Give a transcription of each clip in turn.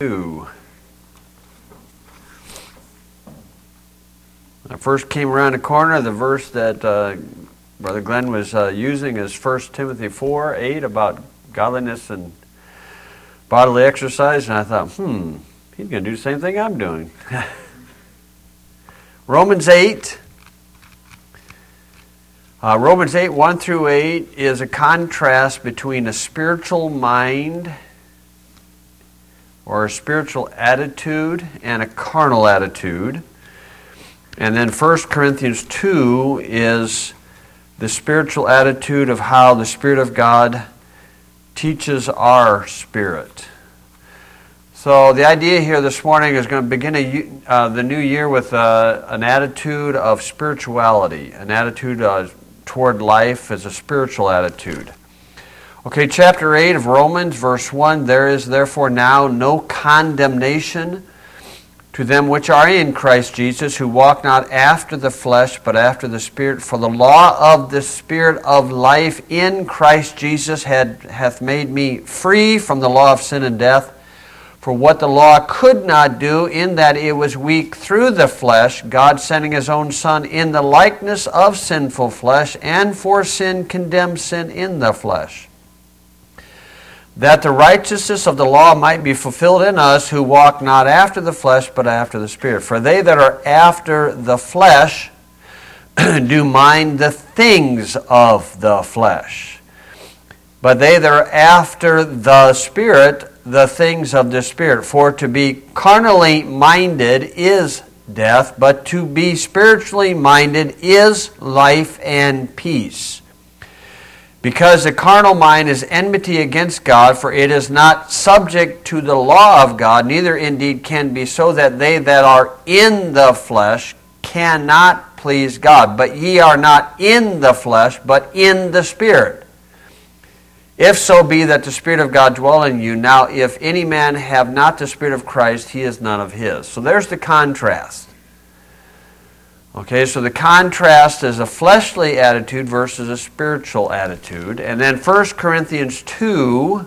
When I first came around the corner, the verse that Brother Glenn was using is 1 Timothy 4:8 about godliness and bodily exercise, and I thought, he's going to do the same thing I'm doing. Romans 8. Romans 8, 1 through 8 is a contrast between a spiritual mind or a spiritual attitude and a carnal attitude. And then 1 Corinthians 2 is the spiritual attitude of how the Spirit of God teaches our spirit. So the idea here this morning is going to begin the new year with an attitude of spirituality, an attitude toward life as a spiritual attitude. Okay, chapter 8 of Romans, verse 1, there is therefore now no condemnation to them which are in Christ Jesus, who walk not after the flesh, but after the Spirit. For the law of the Spirit of life in Christ Jesus hath made me free from the law of sin and death. For what the law could not do, in that it was weak through the flesh, God sending His own Son in the likeness of sinful flesh, and for sin condemned sin in the flesh, that the righteousness of the law might be fulfilled in us, who walk not after the flesh, but after the Spirit. For they that are after the flesh do mind the things of the flesh, but they that are after the Spirit, the things of the Spirit. For to be carnally minded is death, but to be spiritually minded is life and peace. Because the carnal mind is enmity against God, for it is not subject to the law of God, neither indeed can be, so that they that are in the flesh cannot please God. But ye are not in the flesh, but in the Spirit, if so be that the Spirit of God dwell in you. Now if any man have not the Spirit of Christ, he is none of his. So there's the contrast. Okay, so the contrast is a fleshly attitude versus a spiritual attitude. And then 1 Corinthians 2,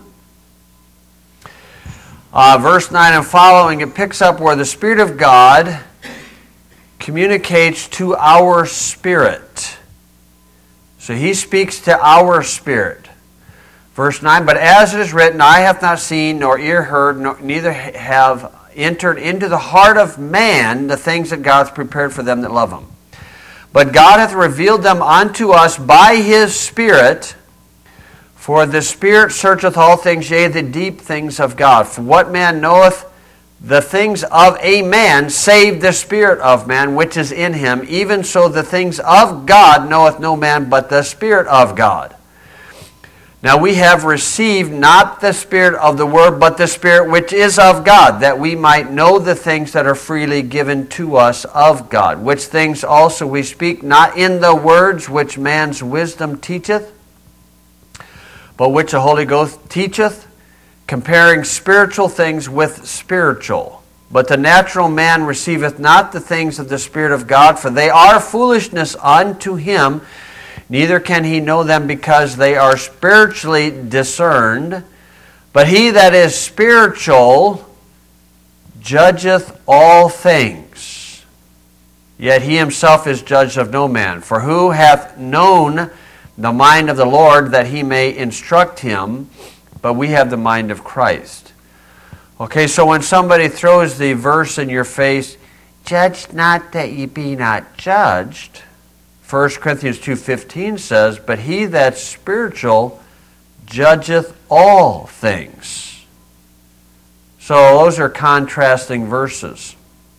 verse 9 and following, it picks up where the Spirit of God communicates to our spirit. So He speaks to our spirit. Verse 9, but as it is written, eye hath not seen, nor ear heard, neither have entered into the heart of man the things that God hath prepared for them that love Him. But God hath revealed them unto us by His Spirit, for the Spirit searcheth all things, yea, the deep things of God. For what man knoweth the things of a man, save the Spirit of man which is in him? Even so the things of God knoweth no man but the Spirit of God. Now we have received not the spirit of the world, but the Spirit which is of God, that we might know the things that are freely given to us of God. Which things also we speak, not in the words which man's wisdom teacheth, but which the Holy Ghost teacheth, comparing spiritual things with spiritual. But the natural man receiveth not the things of the Spirit of God, for they are foolishness unto him, neither can he know them, because they are spiritually discerned. But he that is spiritual judgeth all things, yet he himself is judged of no man. For who hath known the mind of the Lord, that he may instruct him? But we have the mind of Christ. Okay, so when somebody throws the verse in your face, judge not that ye be not judged, 1 Corinthians 2:15 says, but he that's spiritual judgeth all things. So those are contrasting verses.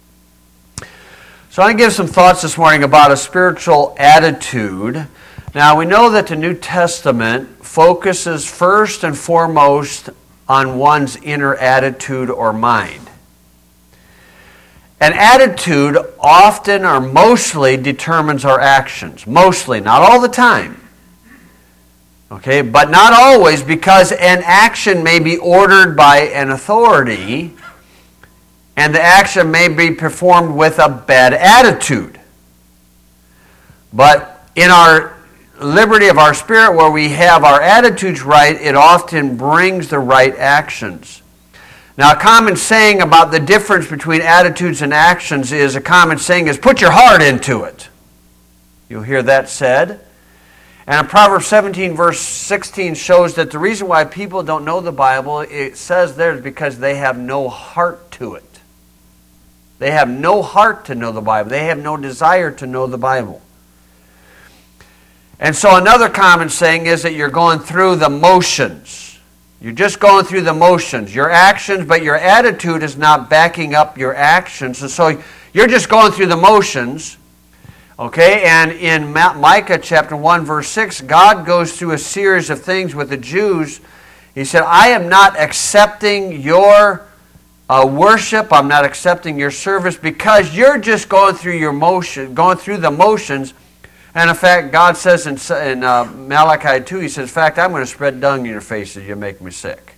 So I want to give some thoughts this morning about a spiritual attitude. Now we know that the New Testament focuses first and foremost on one's inner attitude or mind. An attitude often or mostly determines our actions. Mostly, not all the time. Okay, but not always, because an action may be ordered by an authority, and the action may be performed with a bad attitude. But in our liberty of our spirit, where we have our attitudes right, it often brings the right actions. Now, a common saying about the difference between attitudes and actions is, put your heart into it. You'll hear that said. And Proverbs 17 verse 16 shows that the reason why people don't know the Bible, it says there, is because they have no heart to it. They have no heart to know the Bible. They have no desire to know the Bible. And so another common saying is that you're going through the motions. You're just going through the motions, your actions, but your attitude is not backing up your actions. And so you're just going through the motions. Okay, and in Micah chapter 1 verse 6, God goes through a series of things with the Jews. He said, I am not accepting your worship, I'm not accepting your service because you're just going through the motions. And in fact, God says in Malachi 2, He says, in fact, I'm going to spread dung in your faces, you make me sick.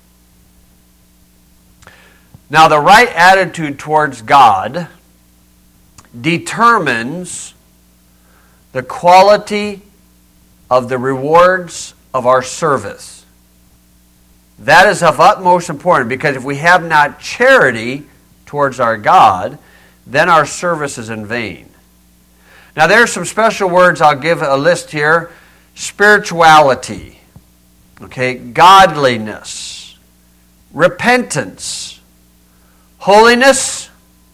Now, the right attitude towards God determines the quality of the rewards of our service. That is of utmost importance, because if we have not charity towards our God, then our service is in vain. Now there are some special words, I'll give a list here. Spirituality, okay, godliness, repentance, holiness,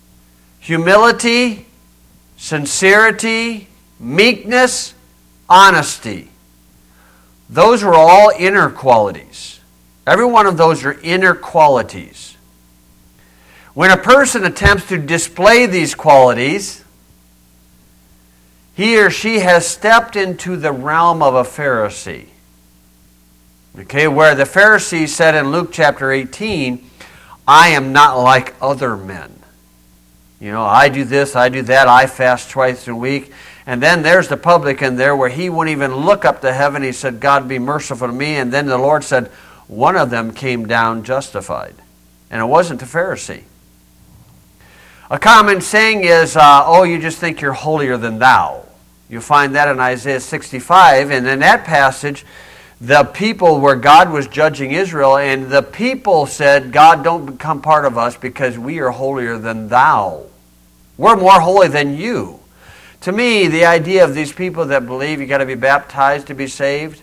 humility, sincerity, meekness, honesty. Those are all inner qualities. Every one of those are inner qualities. When a person attempts to display these qualities, he or she has stepped into the realm of a Pharisee. Okay, where the Pharisee said in Luke chapter 18, I am not like other men. You know, I do this, I do that, I fast twice a week. And then there's the publican there where he wouldn't even look up to heaven. He said, God be merciful to me. And then the Lord said, one of them came down justified. And it wasn't the Pharisee. A common saying is, you just think you're holier than thou. You'll find that in Isaiah 65. And in that passage, the people where God was judging Israel, and the people said, God, don't become part of us because we are holier than thou. We're more holy than you. To me, the idea of these people that believe you got to be baptized to be saved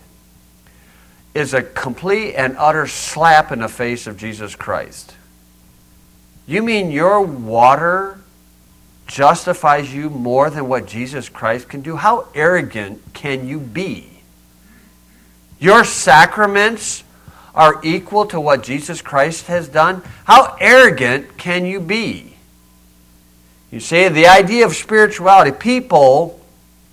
is a complete and utter slap in the face of Jesus Christ. You mean your water justifies you more than what Jesus Christ can do? How arrogant can you be? Your sacraments are equal to what Jesus Christ has done? How arrogant can you be? You see, the idea of spirituality, people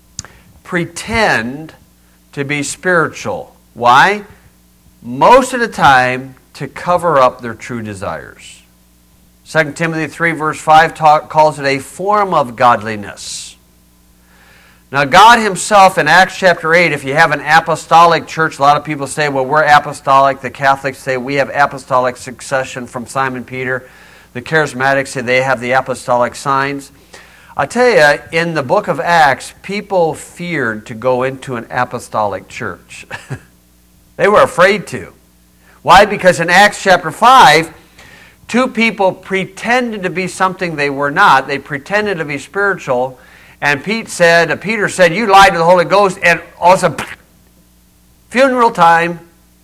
pretend to be spiritual. Why? Most of the time, to cover up their true desires. 2 Timothy 3 verse 5 calls it a form of godliness. Now, God Himself in Acts chapter 8, if you have an apostolic church, a lot of people say, well, we're apostolic. The Catholics say we have apostolic succession from Simon Peter. The Charismatics say they have the apostolic signs. I tell you, in the book of Acts, people feared to go into an apostolic church. They were afraid to. Why? Because in Acts chapter 5, two people pretended to be something they were not. They pretended to be spiritual. And Peter said, you lied to the Holy Ghost. And also, funeral time.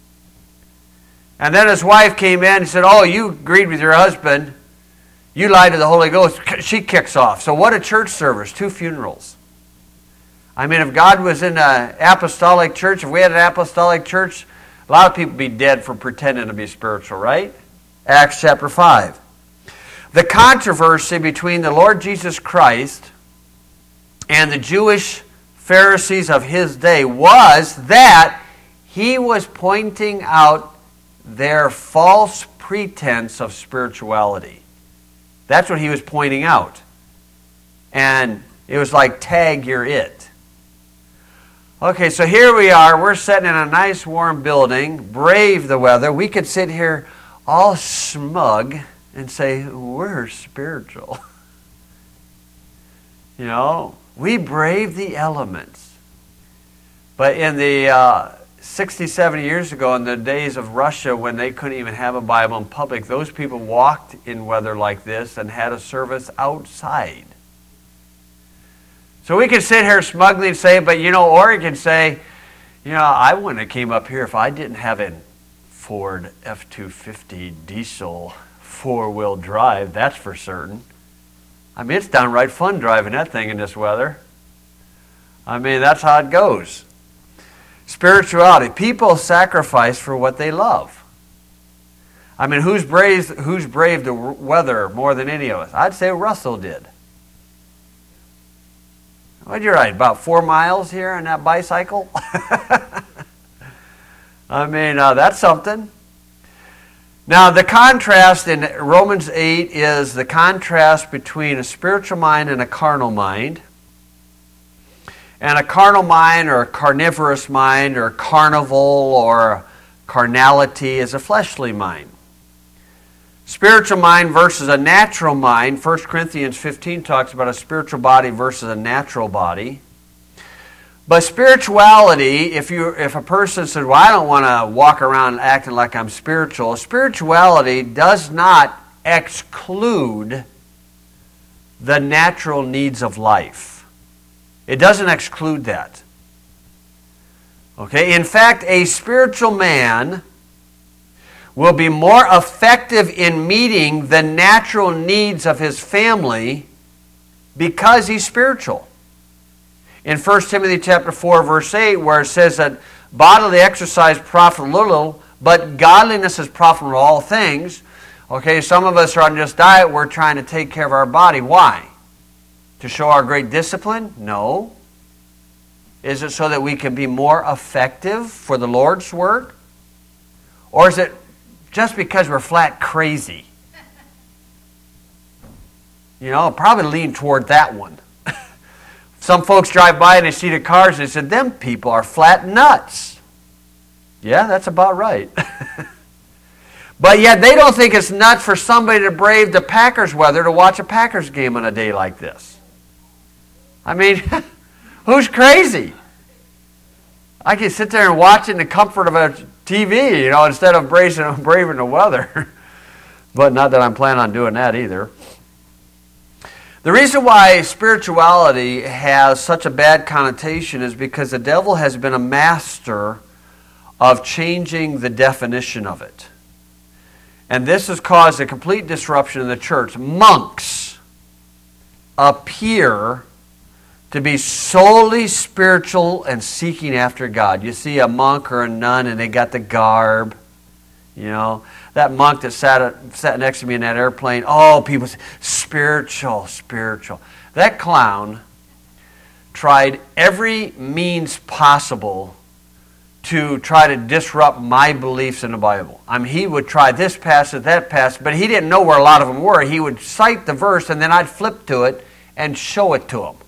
And then his wife came in and said, oh, you agreed with your husband. You lied to the Holy Ghost. She kicks off. So what a church service. 2 funerals. I mean, if God was in an apostolic church, if we had an apostolic church, a lot of people would be dead for pretending to be spiritual, right? Acts chapter 5. The controversy between the Lord Jesus Christ and the Jewish Pharisees of His day was that He was pointing out their false pretense of spirituality. That's what He was pointing out. And it was like, tag, you're it. Okay, so here we are. We're sitting in a nice warm building, brave the weather. We could sit here all smug and say, we're spiritual. We brave the elements. But in the 60, 70 years ago, in the days of Russia when they couldn't even have a Bible in public, those people walked in weather like this and had a service outside. So we can sit here smugly and say, but or you can say, I wouldn't have came up here if I didn't have a Ford F-250 diesel four-wheel drive, that's for certain. I mean, it's downright fun driving that thing in this weather. I mean, that's how it goes. Spirituality. People sacrifice for what they love. I mean, who's braved the weather more than any of us? I'd say Russell did. What'd you ride? About 4 miles here on that bicycle? I mean, that's something. Now, the contrast in Romans 8 is the contrast between a spiritual mind and a carnal mind. And a carnal mind, or a carnivorous mind, or carnival, or carnality is a fleshly mind. Spiritual mind versus a natural mind. 1 Corinthians 15 talks about a spiritual body versus a natural body. But spirituality, if a person says, well, I don't want to walk around acting like I'm spiritual, spirituality does not exclude the natural needs of life. It doesn't exclude that. Okay? In fact, a spiritual man will be more effective in meeting the natural needs of his family because he's spiritual. In 1 Timothy chapter 4, verse 8, where it says that bodily exercise profiteth little, but godliness is profitable in all things. Okay, some of us are on this diet, we're trying to take care of our body. Why? To show our great discipline? No. Is it so that we can be more effective for the Lord's work? Or is it just because we're flat crazy? Probably lean toward that one. Some folks drive by and they see the cars and they said, them people are flat nuts. Yeah, that's about right. But yet they don't think it's nuts for somebody to brave the Packers weather to watch a Packers game on a day like this. I mean, who's crazy? I can sit there and watch it in the comfort of a TV, instead of braving the weather. But not that I'm planning on doing that either. The reason why spirituality has such a bad connotation is because the devil has been a master of changing the definition of it. And this has caused a complete disruption in the church. Monks appear to be solely spiritual and seeking after God. You see a monk or a nun and they got the garb. That monk that sat next to me in that airplane, people say, spiritual. That clown tried every means possible to try to disrupt my beliefs in the Bible. I mean, he would try this passage, that passage, but he didn't know where a lot of them were. He would cite the verse, and then I'd flip to it and show it to him.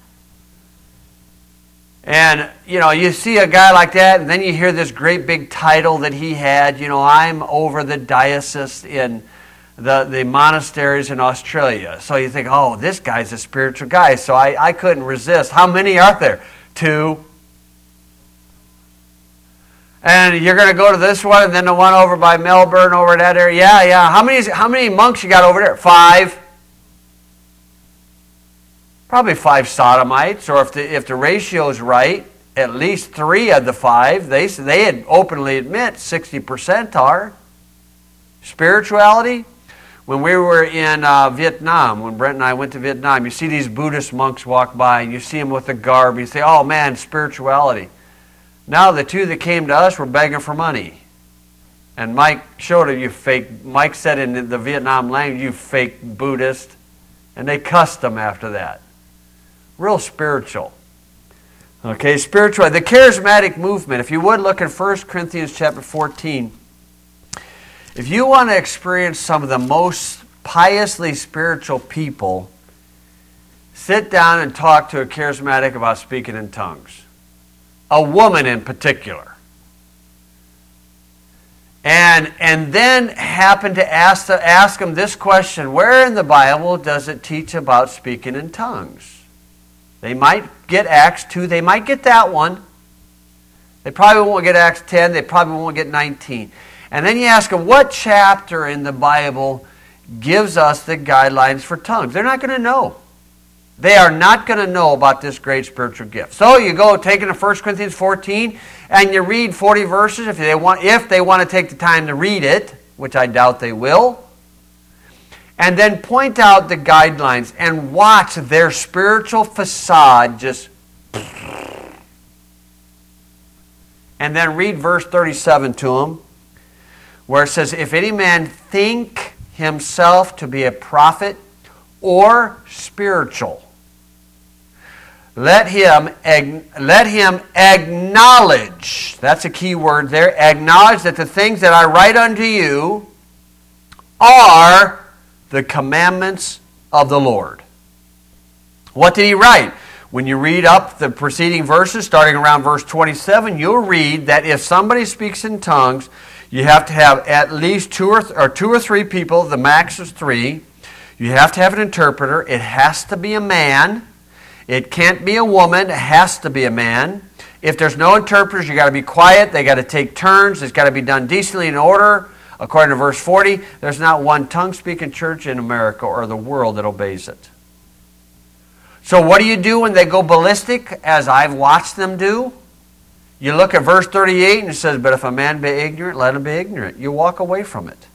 And, you see a guy like that, and then you hear this great big title that he had, I'm over the diocese in the monasteries in Australia. So you think, this guy's a spiritual guy. So I couldn't resist. How many are there? 2. And you're going to go to this one, and then the one over by Melbourne, over that area. Yeah. How many monks you got over there? 5. Probably 5 sodomites, or if the ratio is right, at least 3 of the 5. They had openly admit 60% are. Spirituality. When we were in Vietnam, when Brent and I went to Vietnam, you see these Buddhist monks walk by, and you see them with the garb, and you say, oh man, spirituality. Now the 2 that came to us were begging for money. And Mike showed it, Mike said in the Vietnam language, you fake Buddhist. And they cussed them after that. Real spiritual. Okay, spiritual. The charismatic movement. If you would look at 1 Corinthians chapter 14. If you want to experience some of the most piously spiritual people, sit down and talk to a charismatic about speaking in tongues. A woman in particular. And then happen to ask them this question: where in the Bible does it teach about speaking in tongues? They might get Acts 2, they might get that one. They probably won't get Acts 10. They probably won't get 19. And then you ask them, what chapter in the Bible gives us the guidelines for tongues? They're not going to know. They are not going to know about this great spiritual gift. So you go taking to 1 Corinthians 14 and you read 40 verses if they want to take the time to read it, which I doubt they will. And then point out the guidelines and watch their spiritual facade just... And then read verse 37 to them, where it says, if any man think himself to be a prophet or spiritual, let him acknowledge, that's a key word there, acknowledge that the things that I write unto you are the commandments of the Lord. What did he write? When you read up the preceding verses, starting around verse 27, you'll read that if somebody speaks in tongues, you have to have at least two or three people, the max is 3. You have to have an interpreter. It has to be a man. It can't be a woman. It has to be a man. If there's no interpreters, you got to be quiet. They got to take turns. It's got to be done decently in order. According to verse 40, there's not one tongue-speaking church in America or the world that obeys it. So what do you do when they go ballistic, as I've watched them do? You look at verse 38 and it says, but if a man be ignorant, let him be ignorant. You walk away from it.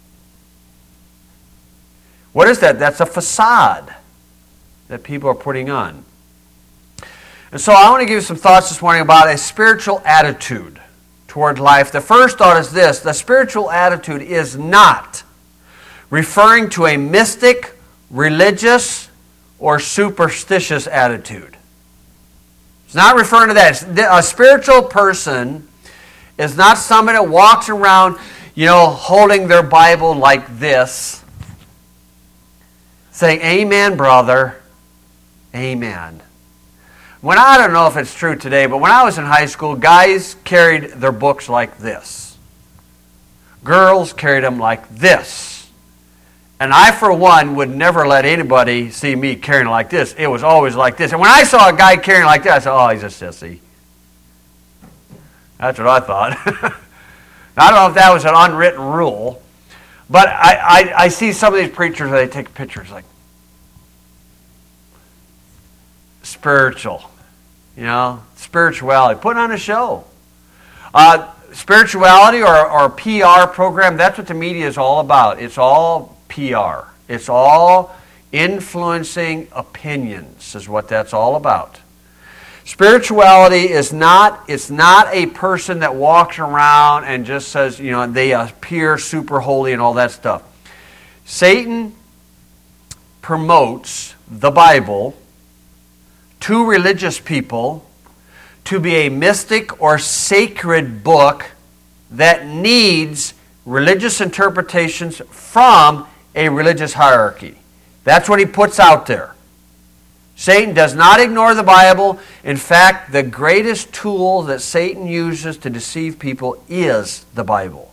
What is that? That's a facade that people are putting on. And so I want to give you some thoughts this morning about a spiritual attitude toward life. The first thought is this: the spiritual attitude is not referring to a mystic, religious, or superstitious attitude. It's not referring to that. A spiritual person is not somebody that walks around, holding their Bible like this, saying, amen, brother, amen. I don't know if it's true today, but when I was in high school, guys carried their books like this. Girls carried them like this. And I, for one, would never let anybody see me carrying like this. It was always like this. And when I saw a guy carrying like that, I said, oh, he's a sissy. That's what I thought. I don't know if that was an unwritten rule, but I see some of these preachers, they take pictures like, spiritual, spirituality, putting on a show. Spirituality or PR program, that's what the media is all about. It's all PR. It's all influencing opinions is what that's all about. Spirituality is not a person that walks around and just says, they appear super holy and all that stuff. Satan promotes the Bible to religious people to be a mystic or sacred book that needs religious interpretations from a religious hierarchy. That's what he puts out there. Satan does not ignore the Bible. In fact, the greatest tool that Satan uses to deceive people is the Bible.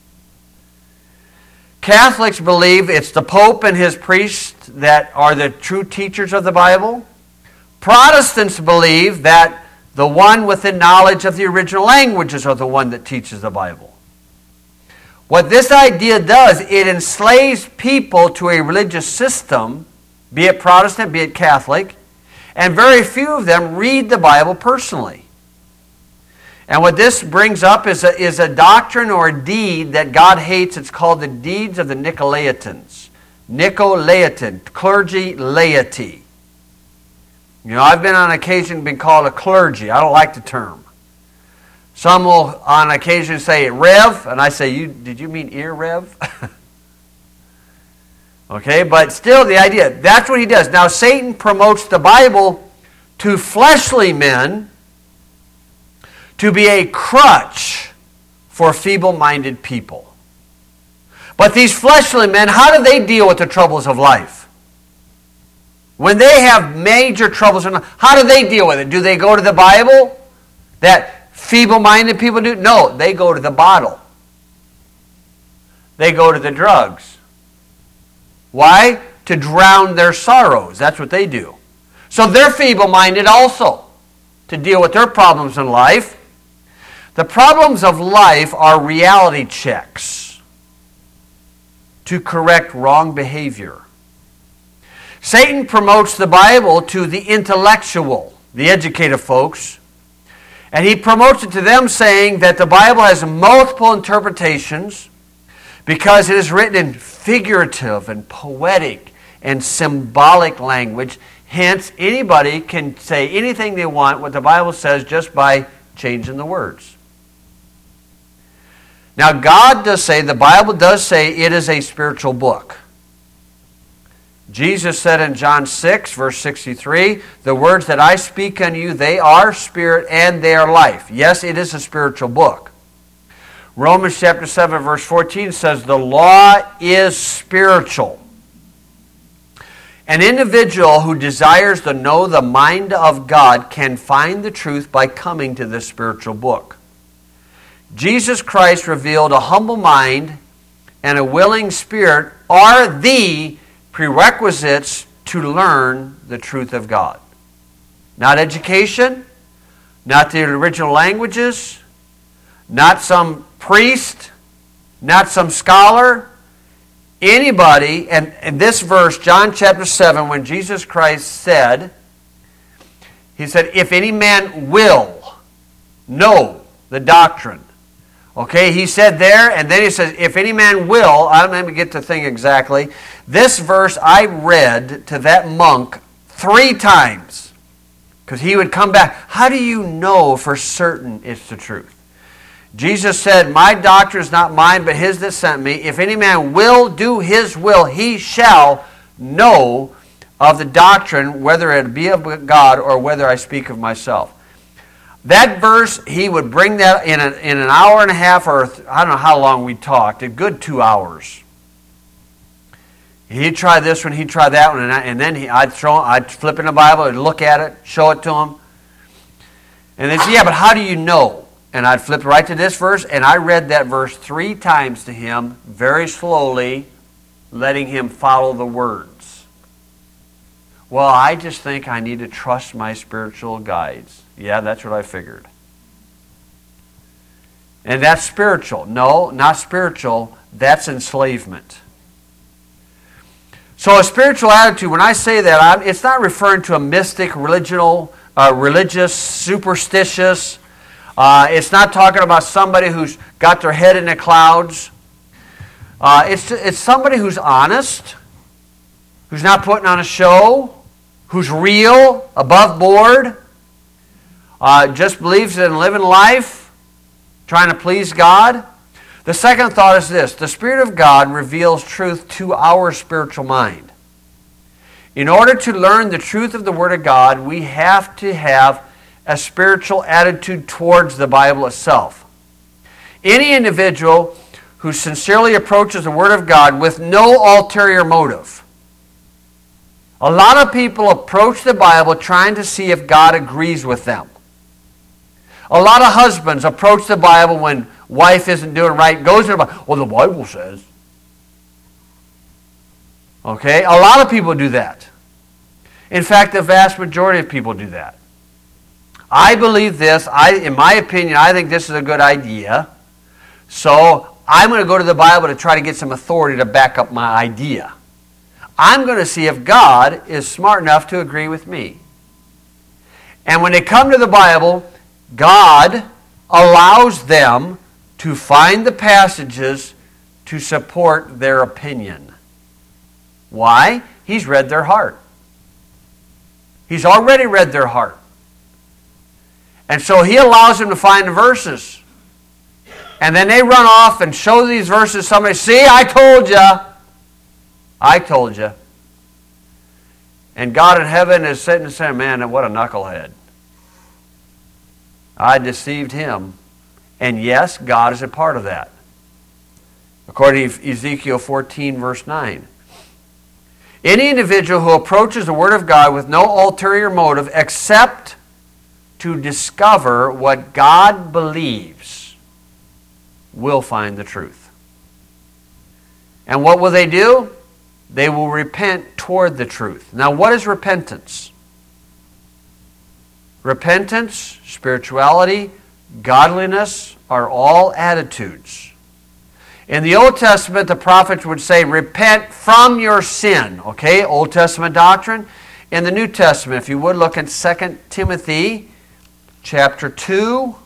Catholics believe it's the Pope and his priests that are the true teachers of the Bible. Protestants believe that the one with the knowledge of the original languages are the one that teaches the Bible. What this idea does, it enslaves people to a religious system, be it Protestant, be it Catholic, and very few of them read the Bible personally. And what this brings up is a doctrine or a deed that God hates. It's called the deeds of the Nicolaitans. Nicolaitan, clergy, laity. I've been on occasion been called a clergy. I don't like the term. Some will on occasion say rev, and I say, did you mean ear rev? Okay, but still the idea, that's what he does. Now Satan promotes the Bible to fleshly men to be a crutch for feeble-minded people. But these fleshly men, how do they deal with the troubles of life? When they have major troubles in life, how do they deal with it? Do they go to the Bible that feeble-minded people do? No, they go to the bottle. They go to the drugs. Why? To drown their sorrows. That's what they do. So they're feeble-minded also to deal with their problems in life. The problems of life are reality checks to correct wrong behavior. Satan promotes the Bible to the intellectual, the educated folks, and he promotes it to them saying that the Bible has multiple interpretations because it is written in figurative and poetic and symbolic language. Hence, anybody can say anything they want, what the Bible says, just by changing the words. Now, God does say, the Bible does say it is a spiritual book. Jesus said in John 6, verse 63, the words that I speak unto you, they are spirit and they are life. Yes, it is a spiritual book. Romans chapter 7, verse 14 says, the law is spiritual. An individual who desires to know the mind of God can find the truth by coming to this spiritual book. Jesus Christ revealed a humble mind and a willing spirit are the prerequisites to learn the truth of God. Not education, not the original languages, not some priest, not some scholar, anybody. And in this verse, John chapter 7, when Jesus Christ said, he said, if any man will know the doctrine. Okay, he said there, and then he says, if any man will, I'm not going to get the thing exactly. This verse I read to that monk 3 times. Because he would come back. How do you know for certain it's the truth? Jesus said, my doctrine is not mine, but his that sent me. If any man will do his will, he shall know of the doctrine, whether it be of God or whether I speak of myself. That verse, he would bring that in an hour and a half, or I don't know how long we talked, a good 2 hours. He'd try this one, he'd try that one, and then I'd flip in the Bible, I'd look at it, show it to him. And they'd say, yeah, but how do you know? And I'd flip right to this verse, and I read that verse 3 times to him, very slowly, letting him follow the words. Well, I just think I need to trust my spiritual guides. Yeah, that's what I figured. And that's spiritual. No, not spiritual. That's enslavement. So a spiritual attitude, when I say that, it's not referring to a mystic, religious, superstitious. It's not talking about somebody who's got their head in the clouds. It's somebody who's honest, who's not putting on a show, who's real, above board, just believes in living life, trying to please God. The second thought is this: the Spirit of God reveals truth to our spiritual mind. In order to learn the truth of the Word of God, we have to have a spiritual attitude towards the Bible itself. Any individual who sincerely approaches the Word of God with no ulterior motive. A lot of people approach the Bible trying to see if God agrees with them. A lot of husbands approach the Bible when wife isn't doing right, goes to the Bible. Well, the Bible says. Okay? A lot of people do that. In fact, the vast majority of people do that. I believe this. In my opinion, I think this is a good idea. So I'm going to go to the Bible to try to get some authority to back up my idea. I'm going to see if God is smart enough to agree with me. And when they come to the Bible, God allows them to find the passages to support their opinion. Why? He's read their heart. He's already read their heart. And so he allows them to find the verses. And then they run off and show these verses to somebody. See, I told you. I told you. And God in heaven is sitting and saying, man, what a knucklehead. I deceived him. And yes, God is a part of that. According to Ezekiel 14, verse 9. Any individual who approaches the Word of God with no ulterior motive except to discover what God believes will find the truth. And what will they do? They will repent toward the truth. Now, what is repentance? Repentance, spirituality, godliness are all attitudes. In the Old Testament, the prophets would say, repent from your sin. Okay, Old Testament doctrine. In the New Testament, if you would look at 2 Timothy chapter 2.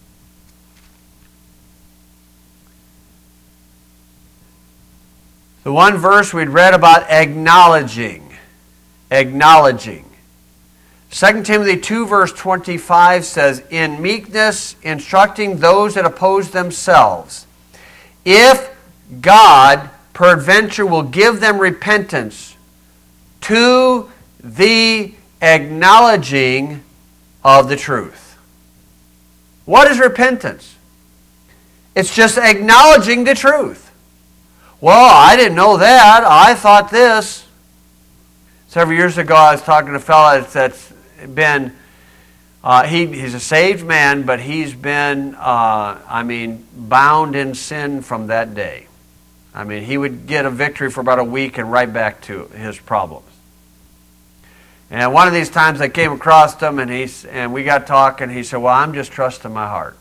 The one verse we'd read about acknowledging. Acknowledging. 2 Timothy 2 verse 25 says, in meekness instructing those that oppose themselves, if God peradventure will give them repentance to the acknowledging of the truth. What is repentance? It's just acknowledging the truth. Well, I didn't know that. I thought this. Several years ago, I was talking to a fellow that's been, he's a saved man, but he's been, bound in sin from that day. I mean, he would get a victory for about a week and right back to his problems. And one of these times I came across him and we got talking. He said, well, I'm just trusting my heart.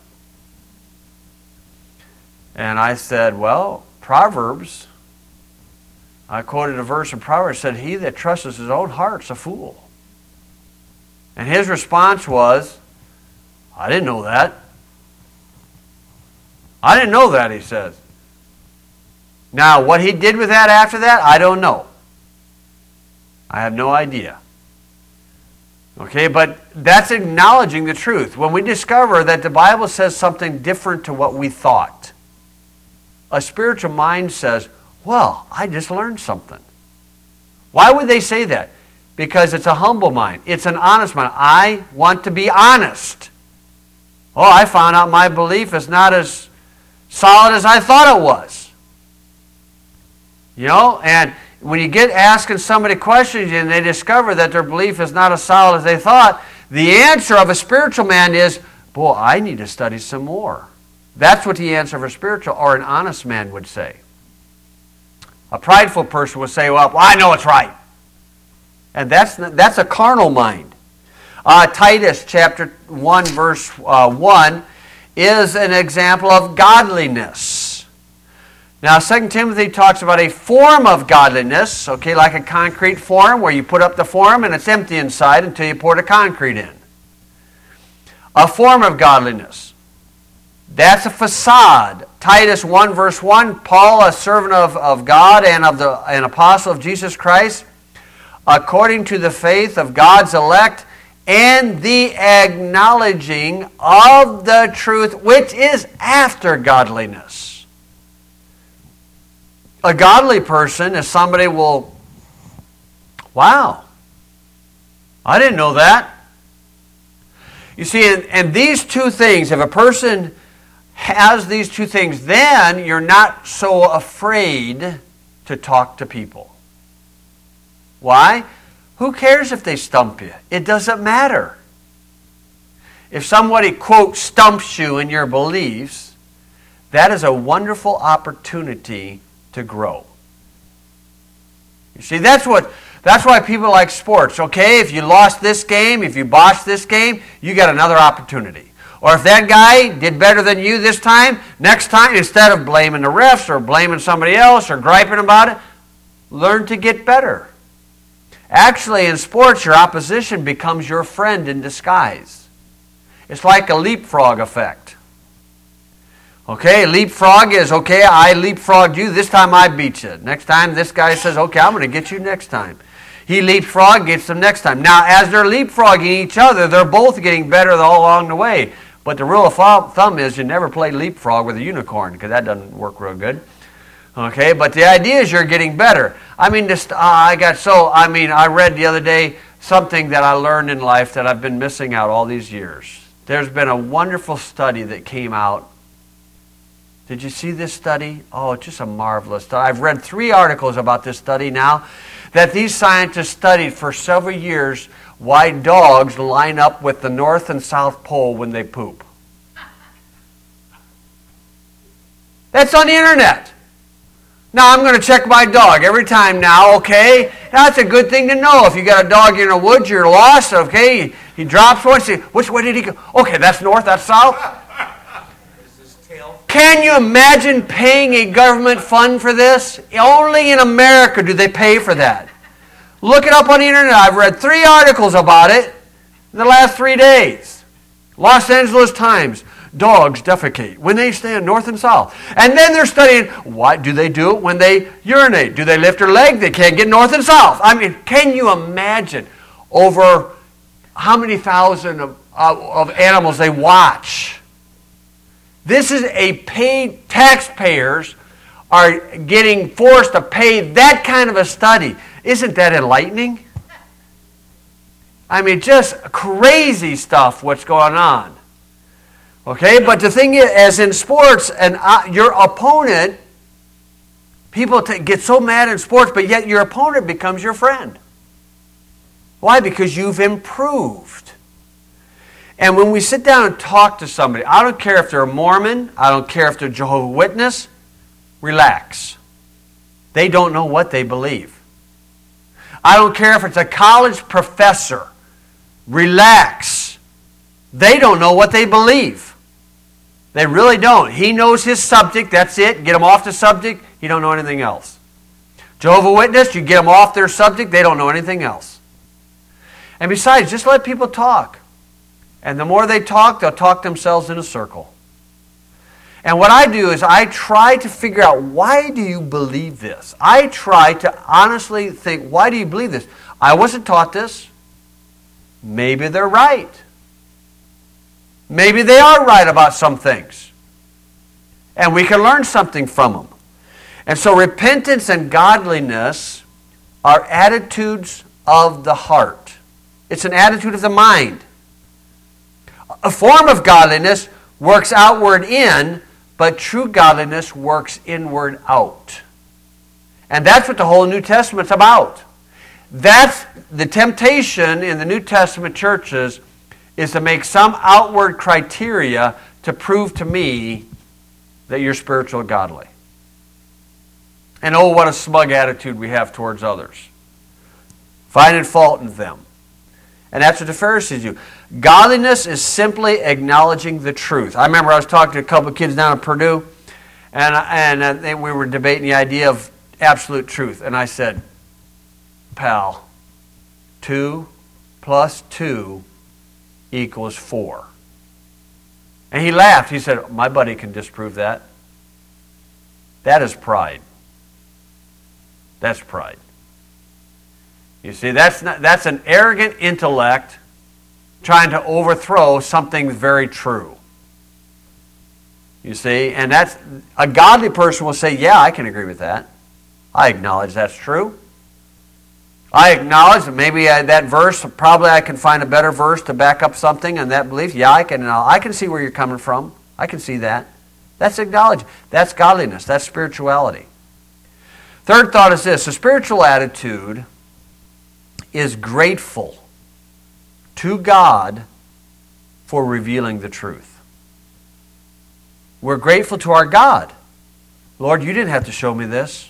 And I said, well, Proverbs, I quoted a verse in Proverbs, said, he that trusts his own heart's a fool. And his response was, I didn't know that. I didn't know that, he says. Now, what he did with that after that, I don't know. I have no idea. Okay, but that's acknowledging the truth. When we discover that the Bible says something different to what we thought, a spiritual mind says, well, I just learned something. Why would they say that? Because it's a humble mind. It's an honest mind. I want to be honest. Oh, I found out my belief is not as solid as I thought it was. You know, and when you get asking somebody questions and they discover that their belief is not as solid as they thought, the answer of a spiritual man is, boy, I need to study some more. That's what the answer of a spiritual or an honest man would say. A prideful person would say, well, I know it's right. And that's a carnal mind. Titus chapter 1 verse 1 is an example of godliness. Now 2 Timothy talks about a form of godliness, okay, like a concrete form where you put up the form and it's empty inside until you pour the concrete in. A form of godliness. That's a facade. Titus 1 verse 1, Paul, a servant of God and of an apostle of Jesus Christ, according to the faith of God's elect and the acknowledging of the truth which is after godliness. A godly person is somebody will, wow, I didn't know that. You see, and these two things, if a person has these two things, then you're not so afraid to talk to people. Why? Who cares if they stump you? It doesn't matter. If somebody, quote, stumps you in your beliefs, that is a wonderful opportunity to grow. You see, that's why people like sports. Okay, if you lost this game, if you botched this game, you got another opportunity. Or if that guy did better than you this time, next time, instead of blaming the refs or blaming somebody else or griping about it, learn to get better. Actually, in sports, your opposition becomes your friend in disguise. It's like a leapfrog effect. Okay, leapfrog is, okay, I leapfrogged you, this time I beat you. Next time, this guy says, okay, I'm going to get you next time. He leapfrog, gets them next time. Now, as they're leapfrogging each other, they're both getting better all along the way. But the rule of thumb is you never play leapfrog with a unicorn, because that doesn't work real good. Okay, but the idea is you're getting better. I mean, I read the other day something that I learned in life that I've been missing out all these years. There's been a wonderful study that came out. Did you see this study? Oh, it's just a marvelous study. I've read 3 articles about this study now, that these scientists studied for several years why dogs line up with the North and South Pole when they poop. That's on the internet. Now I'm going to check my dog every time now, okay? That's a good thing to know. If you got a dog in the woods, you're lost, okay? He drops one, say, which way did he go? Okay, that's north, that's south. Can you imagine paying a government fund for this? Only in America do they pay for that. Look it up on the internet. I've read 3 articles about it in the last 3 days. Los Angeles Times. Dogs defecate when they stand north and south. And then they're studying, why do they do it when they urinate? Do they lift their leg? They can't get north and south. I mean, can you imagine over how many thousand of animals they watch? This is a paid, taxpayers are getting forced to pay that kind of a study. Isn't that enlightening? I mean, just crazy stuff what's going on. Okay, but the thing is, as in sports, and your opponent, people get so mad in sports, but yet your opponent becomes your friend. Why? Because you've improved. And when we sit down and talk to somebody, I don't care if they're a Mormon, I don't care if they're Jehovah's Witness, relax. They don't know what they believe. I don't care if it's a college professor, relax. They don't know what they believe. They really don't. He knows his subject, that's it. Get him off the subject, he don't know anything else. Jehovah's Witness, you get them off their subject, they don't know anything else. And besides, just let people talk. And the more they talk, they'll talk themselves in a circle. And what I do is I try to figure out, why do you believe this? I try to honestly think, why do you believe this? I wasn't taught this. Maybe they're right. Maybe they are right about some things. And we can learn something from them. And so repentance and godliness are attitudes of the heart. It's an attitude of the mind. A form of godliness works outward in, but true godliness works inward out. And that's what the whole New Testament's about. That's the temptation in the New Testament churches, is to make some outward criteria to prove to me that you're spiritual and godly. And oh, what a smug attitude we have towards others. Finding fault in them. And that's what the Pharisees do. Godliness is simply acknowledging the truth. I remember I was talking to a couple of kids down at Purdue, and we were debating the idea of absolute truth. And I said, pal, 2 plus 2 equals 4. And he laughed. He said, my buddy can disprove that. That is pride. That's pride. You see, that's an arrogant intellect trying to overthrow something very true. You see, and that's a godly person will say, yeah, I can agree with that. I acknowledge that's true. I acknowledge that maybe that verse, probably I can find a better verse to back up something and that belief. Yeah, I can see where you're coming from. I can see that. That's acknowledge. That's godliness. That's spirituality. Third thought is this. A spiritual attitude is grateful to God for revealing the truth. We're grateful to our God. Lord, you didn't have to show me this.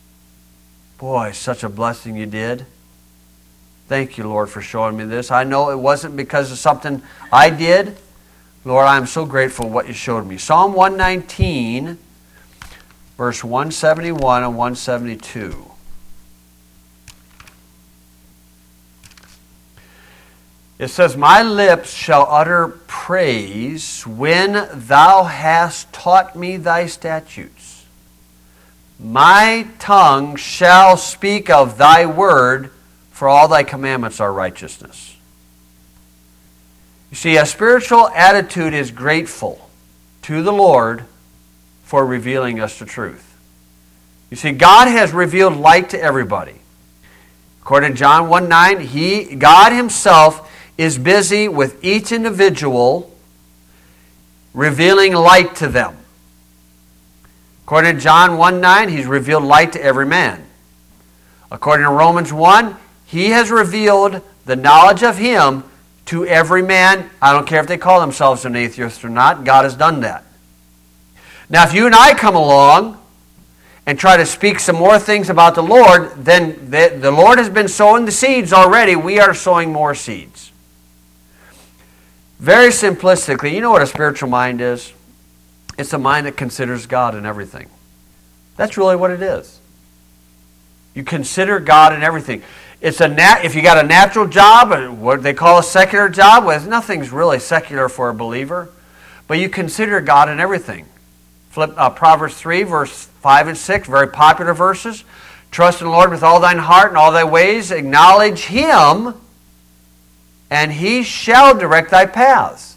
Boy, such a blessing you did. Thank you, Lord, for showing me this. I know it wasn't because of something I did. Lord, I'm so grateful for what you showed me. Psalm 119, verse 171 and 172. It says, my lips shall utter praise when thou hast taught me thy statutes. My tongue shall speak of thy word, for all thy commandments are righteousness. You see, a spiritual attitude is grateful to the Lord for revealing us the truth. You see, God has revealed light to everybody. According to John 1:9, God himself is busy with each individual revealing light to them. According to John 1:9, he's revealed light to every man. According to Romans 1, he has revealed the knowledge of him to every man. I don't care if they call themselves an atheist or not. God has done that. Now, if you and I come along and try to speak some more things about the Lord, then the Lord has been sowing the seeds already. We are sowing more seeds. Very simplistically, you know what a spiritual mind is? It's a mind that considers God in everything. That's really what it is. You consider God in everything. It's if you got a natural job, what they call a secular job, well, nothing's really secular for a believer. But you consider God in everything. Proverbs 3, verse 5 and 6, very popular verses. Trust in the Lord with all thine heart and all thy ways. Acknowledge Him, and He shall direct thy paths.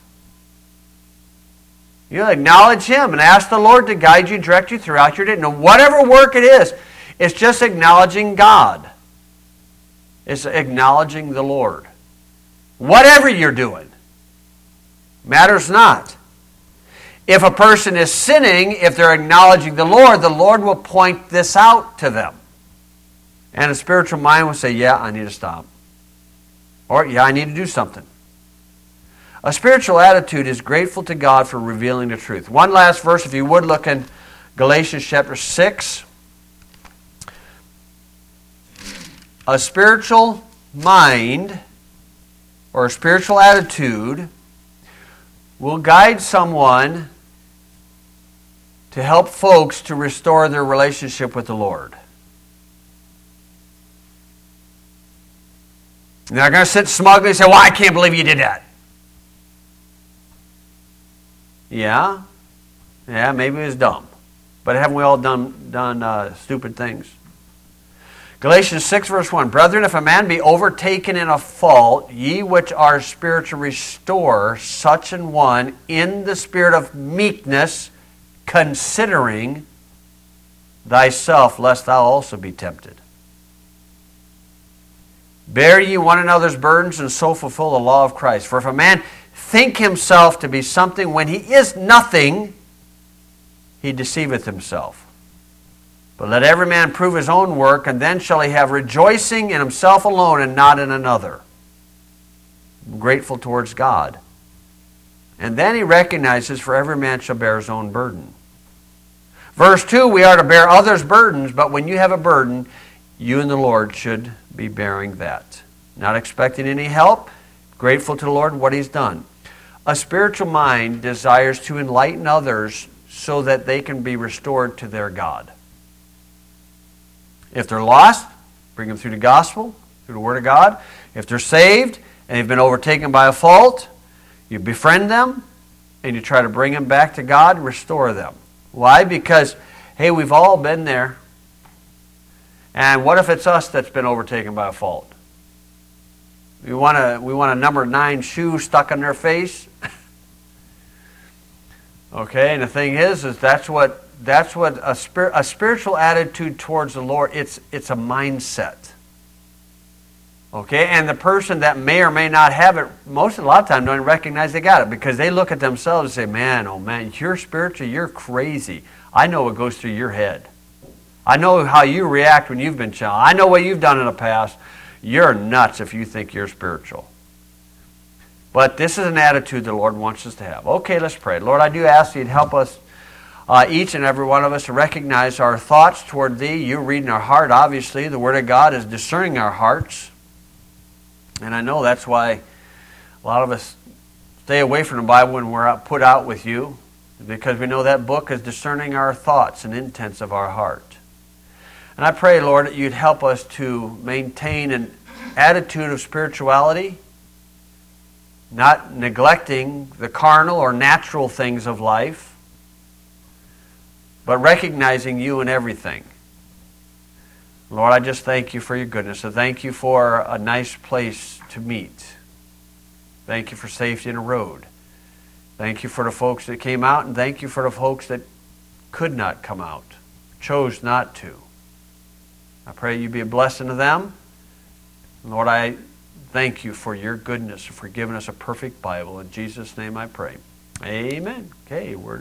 You acknowledge Him and ask the Lord to guide you and direct you throughout your day. No, whatever work it is, it's just acknowledging God. It's acknowledging the Lord. Whatever you're doing, matters not. If a person is sinning, if they're acknowledging the Lord will point this out to them. And a spiritual mind will say, yeah, I need to stop. Or, yeah, I need to do something. A spiritual attitude is grateful to God for revealing the truth. One last verse, if you would, look in Galatians chapter 6. A spiritual mind or a spiritual attitude will guide someone to help folks to restore their relationship with the Lord. And they're going to sit smugly and say, well, I can't believe you did that. Yeah, maybe it was dumb. But haven't we all done stupid things? Galatians 6, verse 1. Brethren, if a man be overtaken in a fault, ye which are spiritual restore such an one in the spirit of meekness, considering thyself, lest thou also be tempted. Bear ye one another's burdens, and so fulfill the law of Christ. For if a man think himself to be something when he is nothing, he deceiveth himself. But let every man prove his own work, and then shall he have rejoicing in himself alone and not in another. Grateful towards God. And then he recognizes, for every man shall bear his own burden. Verse 2, we are to bear others' burdens, but when you have a burden, you and the Lord should be bearing that. Not expecting any help, grateful to the Lord what He's done. A spiritual mind desires to enlighten others so that they can be restored to their God. If they're lost, bring them through the gospel, through the Word of God. If they're saved and they've been overtaken by a fault, you befriend them and you try to bring them back to God, restore them. Why? Because, hey, we've all been there. And what if it's us that's been overtaken by a fault? We want a number 9 shoe stuck in their face. Okay, and the thing is that's what a spiritual attitude towards the Lord. It's a mindset. Okay, and the person that may or may not have it, a lot of time don't even recognize they got it, because they look at themselves and say, "Man, oh man, you're spiritual. You're crazy. I know what goes through your head. I know how you react when you've been challenged. I know what you've done in the past. You're nuts if you think you're spiritual." But this is an attitude the Lord wants us to have. Okay, let's pray. Lord, I do ask you to help us, each and every one of us, to recognize our thoughts toward Thee. You reading our heart, obviously. The Word of God is discerning our hearts. And I know that's why a lot of us stay away from the Bible when we're put out with you, because we know that book is discerning our thoughts and intents of our heart. And I pray, Lord, that you'd help us to maintain an attitude of spirituality, not neglecting the carnal or natural things of life, but recognizing you in everything. Lord, I just thank you for your goodness. I thank you for a nice place to meet. Thank you for safety in the road. Thank you for the folks that came out, and thank you for the folks that could not come out, chose not to. I pray you be a blessing to them. Lord, I thank you for your goodness, for giving us a perfect Bible. In Jesus' name I pray. Amen. Okay, we're